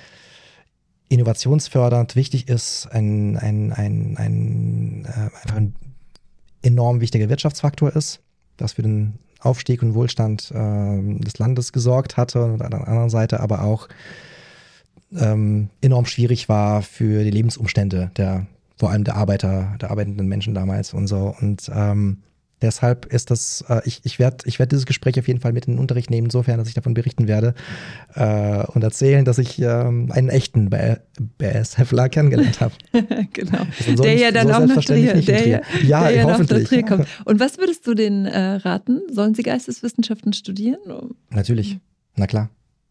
innovationsfördernd wichtig ist, ein, ein, ein, ein, äh, einfach ein enorm wichtiger Wirtschaftsfaktor ist, das für den Aufstieg und Wohlstand äh, des Landes gesorgt hatte und an der anderen Seite aber auch ähm, enorm schwierig war für die Lebensumstände der, vor allem der Arbeiter, der arbeitenden Menschen damals und so. Und ähm, deshalb ist das, äh, ich, ich werde ich werd dieses Gespräch auf jeden Fall mit in den Unterricht nehmen, insofern, dass ich davon berichten werde äh, und erzählen, dass ich ähm, einen echten B A S F-ler kennengelernt habe. Genau. So der ja dann so auch nach Trier, der, ja, ja, der ja hoffentlich. nach Trier kommt. Und was würdest du denen äh, raten? Sollen sie Geisteswissenschaften studieren? Natürlich, na klar.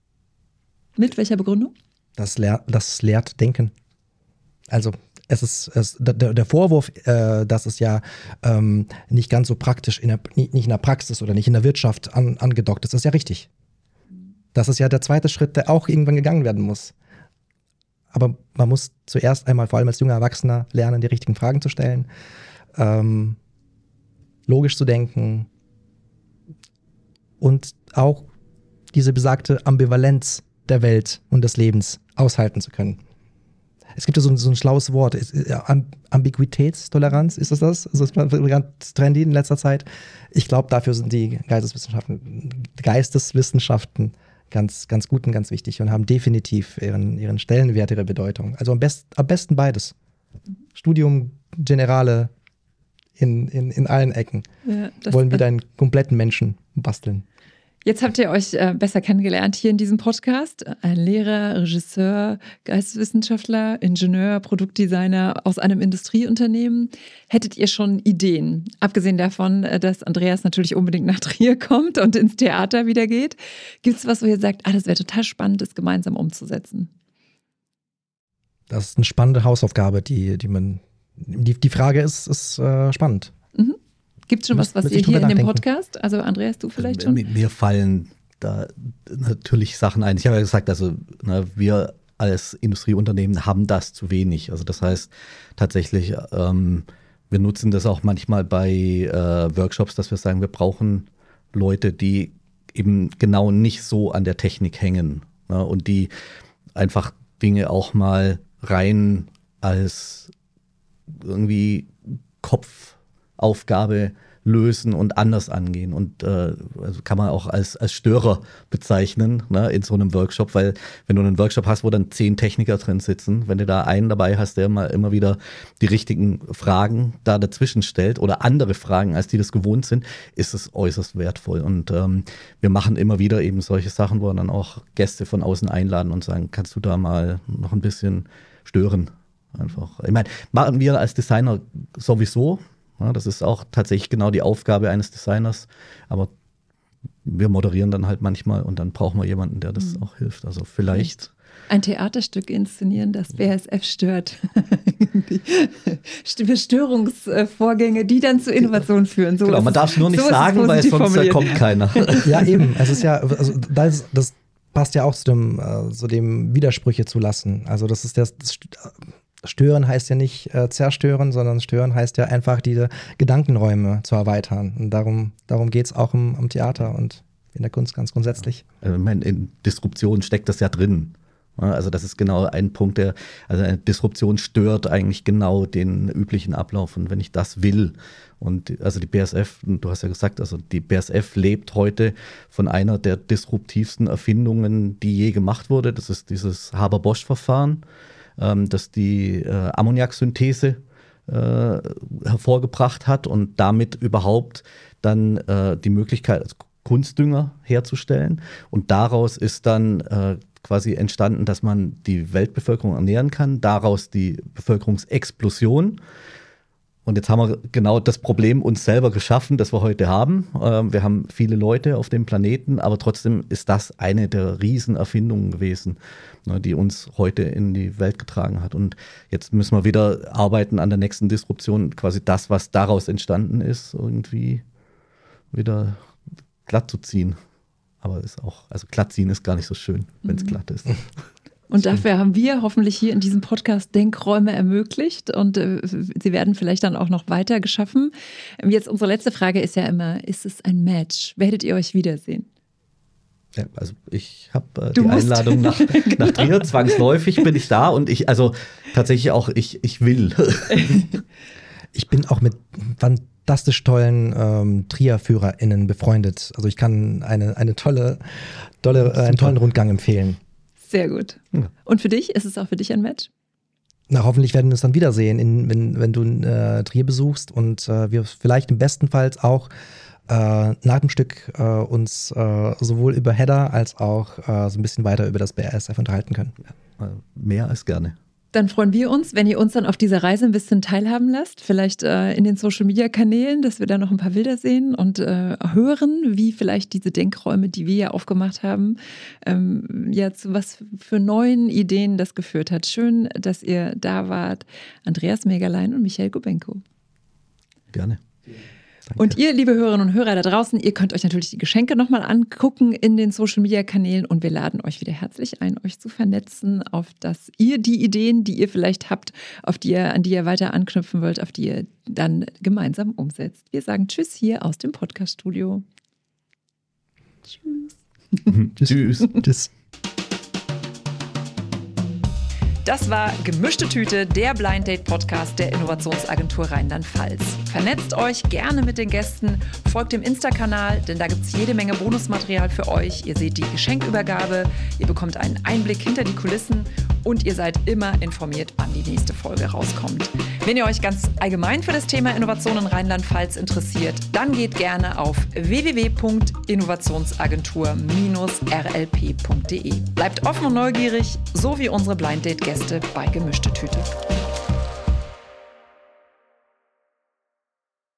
Mit welcher Begründung? Das, lehr, das lehrt Denken. Also Es ist, es, der, der Vorwurf, äh, dass es ja ähm, nicht ganz so praktisch, in der, nicht in der Praxis oder nicht in der Wirtschaft an, angedockt ist, ist ja richtig. Das ist ja der zweite Schritt, der auch irgendwann gegangen werden muss. Aber man muss zuerst einmal, vor allem als junger Erwachsener, lernen, die richtigen Fragen zu stellen, ähm, logisch zu denken und auch diese besagte Ambivalenz der Welt und des Lebens aushalten zu können. Es gibt ja so ein, so ein schlaues Wort, Ambiguitätstoleranz, ist das das? Das ist ganz trendy in letzter Zeit. Ich glaube, dafür sind die Geisteswissenschaften, Geisteswissenschaften ganz, ganz gut und ganz wichtig und haben definitiv ihren, ihren Stellenwert, ihre Bedeutung. Also am, best, am besten beides. Studium Generale in, in, in allen Ecken. Ja, wollen wieder einen kompletten Menschen basteln. Jetzt habt ihr euch äh, besser kennengelernt hier in diesem Podcast. Ein Lehrer, Regisseur, Geisteswissenschaftler, Ingenieur, Produktdesigner aus einem Industrieunternehmen. Hättet ihr schon Ideen? Abgesehen davon, dass Andreas natürlich unbedingt nach Trier kommt und ins Theater wieder geht. Gibt es was, wo ihr sagt, ah, das wäre total spannend, das gemeinsam umzusetzen? Das ist eine spannende Hausaufgabe, die, die man. Die, die Frage ist, ist äh, spannend. Mhm. Gibt es schon was, was ihr hier in dem Podcast, also Andreas, du vielleicht schon? Mir fallen da natürlich Sachen ein. Ich habe ja gesagt, also na, wir als Industrieunternehmen haben das zu wenig. Also das heißt tatsächlich, ähm, wir nutzen das auch manchmal bei äh, Workshops, dass wir sagen, wir brauchen Leute, die eben genau nicht so an der Technik hängen, ne, und die einfach Dinge auch mal rein als irgendwie Kopfaufgabe lösen und anders angehen. Und äh, also kann man auch als, als Störer bezeichnen, ne, in so einem Workshop, weil wenn du einen Workshop hast, wo dann zehn Techniker drin sitzen, wenn du da einen dabei hast, der immer, immer wieder die richtigen Fragen da dazwischen stellt oder andere Fragen, als die das gewohnt sind, ist es äußerst wertvoll. Und ähm, wir machen immer wieder eben solche Sachen, wo wir dann auch Gäste von außen einladen und sagen, kannst du da mal noch ein bisschen stören? Einfach. Ich meine, machen wir als Designer sowieso. Ja, das ist auch tatsächlich genau die Aufgabe eines Designers. Aber wir moderieren dann halt manchmal und dann brauchen wir jemanden, der das mhm. auch hilft. Also vielleicht. Ein Theaterstück inszenieren, das B A S F stört. Die Störungsvorgänge, die dann zu Innovationen führen. So genau, man darf es nur nicht so sagen, weil sonst formuliert. kommt keiner. Ja, eben. Es ist ja, also das, das passt ja auch zu dem, äh, zu dem Widersprüche zulassen. Also das ist das, das Stören heißt ja nicht äh, zerstören, sondern stören heißt ja einfach diese Gedankenräume zu erweitern. Und darum, darum geht es auch im, im Theater und in der Kunst ganz grundsätzlich. Also, ich meine, in Disruption steckt das ja drin. Also das ist genau ein Punkt, der, also eine Disruption stört eigentlich genau den üblichen Ablauf. Und wenn ich das will, und also die B A S F, du hast ja gesagt, also die B A S F lebt heute von einer der disruptivsten Erfindungen, die je gemacht wurde. Das ist dieses Haber-Bosch-Verfahren, ähm, das die äh, Ammoniaksynthese äh, hervorgebracht hat und damit überhaupt dann äh, die Möglichkeit, also Kunstdünger herzustellen. Und daraus ist dann äh, quasi entstanden, dass man die Weltbevölkerung ernähren kann, daraus die Bevölkerungsexplosion. Und jetzt haben wir genau das Problem uns selber geschaffen, das wir heute haben. Ähm, wir haben viele Leute auf dem Planeten, aber trotzdem ist das eine der Riesenerfindungen gewesen, ne, die uns heute in die Welt getragen hat. Und jetzt müssen wir wieder arbeiten an der nächsten Disruption, quasi das, was daraus entstanden ist, irgendwie wieder glatt zu ziehen. Aber ist auch, also glatt ziehen ist gar nicht so schön, wenn es mhm. glatt ist. Und dafür haben wir hoffentlich hier in diesem Podcast Denkräume ermöglicht und äh, sie werden vielleicht dann auch noch weiter geschaffen. Jetzt unsere letzte Frage ist ja immer, ist es ein Match? Werdet ihr euch wiedersehen? Ja, also ich habe äh, die musst. Einladung nach, nach Trier, zwangsläufig bin ich da und ich, also tatsächlich auch, ich, ich will. Ich bin auch mit fantastisch tollen ähm, Trier-FührerInnen befreundet. Also ich kann eine, eine tolle, tolle, äh, einen tollen Rundgang empfehlen. Sehr gut. Ja. Und für dich, ist es auch für dich ein Match? Na, hoffentlich werden wir uns dann wiedersehen, in, wenn, wenn du äh, Trier besuchst und äh, wir vielleicht im besten Fall auch äh, nach dem Stück äh, uns äh, sowohl über Hedda als auch äh, so ein bisschen weiter über das B A S F unterhalten können. Ja, mehr als gerne. Dann freuen wir uns, wenn ihr uns dann auf dieser Reise ein bisschen teilhaben lasst, vielleicht äh, in den Social-Media-Kanälen, dass wir da noch ein paar Bilder sehen und äh, hören, wie vielleicht diese Denkräume, die wir ja aufgemacht haben, ähm, ja zu was für neuen Ideen das geführt hat. Schön, dass ihr da wart, Andreas Mägerlein und Michael Gubenko. Gerne. Danke. Und ihr, liebe Hörerinnen und Hörer da draußen, ihr könnt euch natürlich die Geschenke nochmal angucken in den Social-Media-Kanälen und wir laden euch wieder herzlich ein, euch zu vernetzen, auf dass ihr die Ideen, die ihr vielleicht habt, auf die ihr, an die ihr weiter anknüpfen wollt, auf die ihr dann gemeinsam umsetzt. Wir sagen Tschüss hier aus dem Podcast-Studio. Tschüss. Tschüss. Tschüss. Das war Gemischte Tüte, der Blind Date Podcast der Innovationsagentur Rheinland-Pfalz. Vernetzt euch gerne mit den Gästen, folgt dem Insta-Kanal, denn da gibt es jede Menge Bonusmaterial für euch. Ihr seht die Geschenkübergabe, ihr bekommt einen Einblick hinter die Kulissen und ihr seid immer informiert, wann die nächste Folge rauskommt. Wenn ihr euch ganz allgemein für das Thema Innovation in Rheinland-Pfalz interessiert, dann geht gerne auf w w w punkt innovationsagentur r l p punkt d e. Bleibt offen und neugierig, so wie unsere Blind Date Gäste bei Gemischte Tüte.